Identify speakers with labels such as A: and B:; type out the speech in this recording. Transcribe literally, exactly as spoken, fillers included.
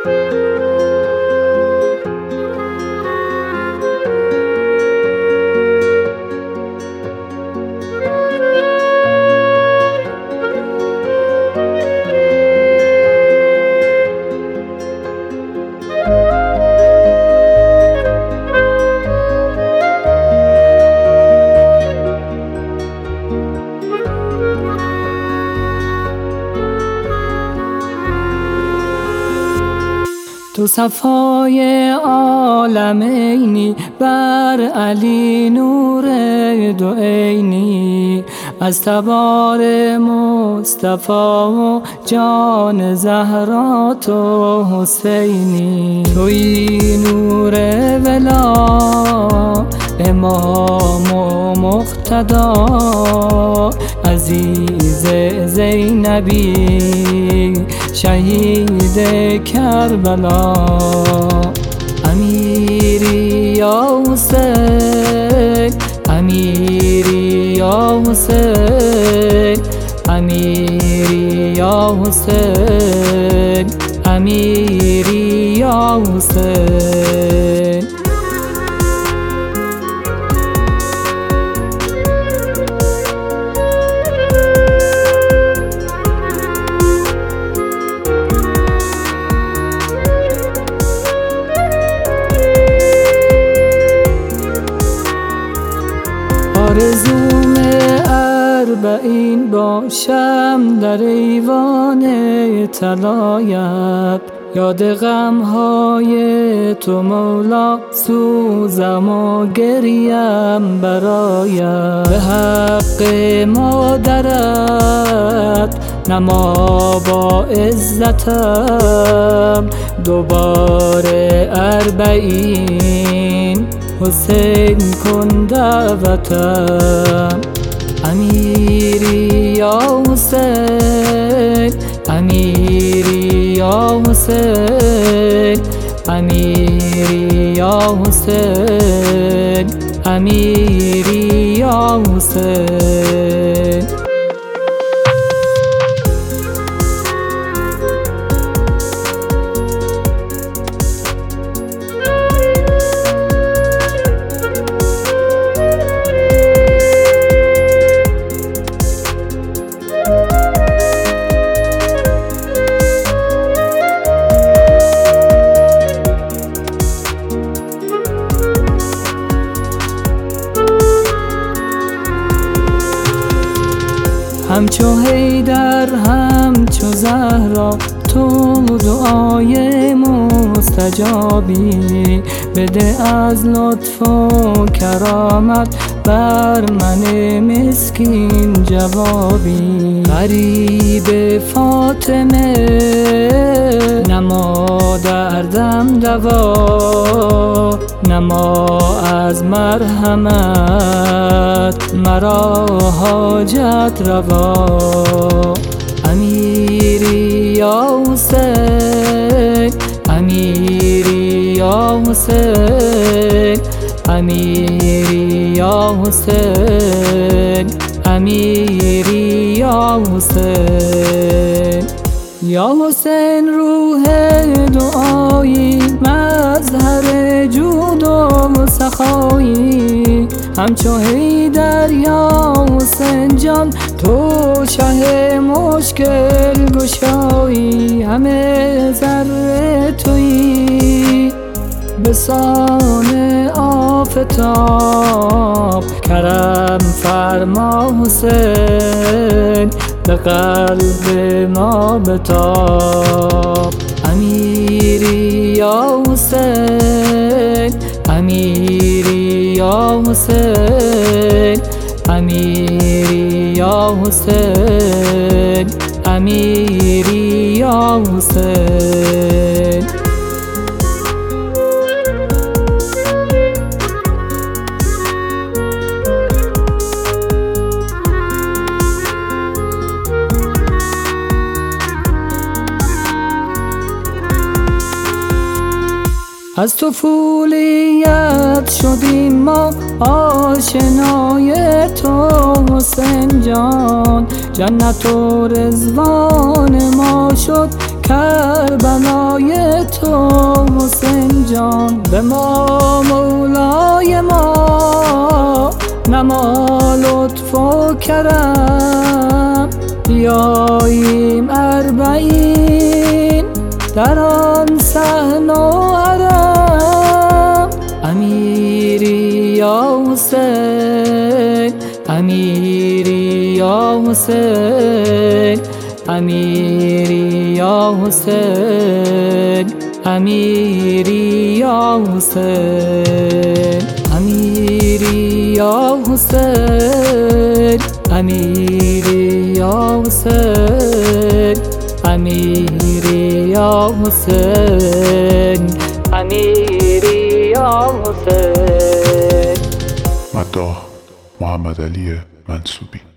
A: تو صفای عالمینی، بر علی نور دو عینی، از تبار مصطفی و جان زهرا تو حسینی. توی نور ولا، امام و مقتدا، عزیز زینبی، شهید کربلا. امیری یا حسین، امیری یا حسین، امیری یا حسین، امیری یا حسین. آرزوم اربعین باشم در ایوان طلایت، یاد غمهای تو مولا سوزم و گریم برایت. به حق مادرت نما با عزتم، دوباره اربعین حسین کن دعوتم. امیری یا حسین، امیری یا حسین، امیری یا حسین، امیری یا حسین. همچو حیدر همچو زهرا، تو دعای مستجابی، بده از لطف و کرامت بر من مسکین جوابی. غریب فاطمه نما دردم دوا، نما از مرحمت مرا حاجت روا. امیری یا حسین، امیری یا حسین، امیری یا حسین، امیری یا حسین. یا حسین روح دعایی، مظهر جود و سخایی، همچو حیدر یا حسین جان، تو شه مشکل گشایی. همه ذره تویی بسان آفتاب، کرم فرما حسین به قلب ما بتاب. امیری یا حسین، امیری یا حسین، امیری یا حسین، امیری یا حسین. از طفولیت شدیم ما آشنای تو حسین جان، جنت و رضوان ما شد کربلای تو حسین جان. به ما مولای ما نما لطف و کرم، بیاییم اربعین در آن صحن و حرم. امیری یا حسین، امیری یا حسین، امیری یا حسین، امیری یا حسین، امیری یا حسین، امیری یا حسین، امیری یا حسین، امیری یا حسین.
B: مداح محمد علی منصوبی.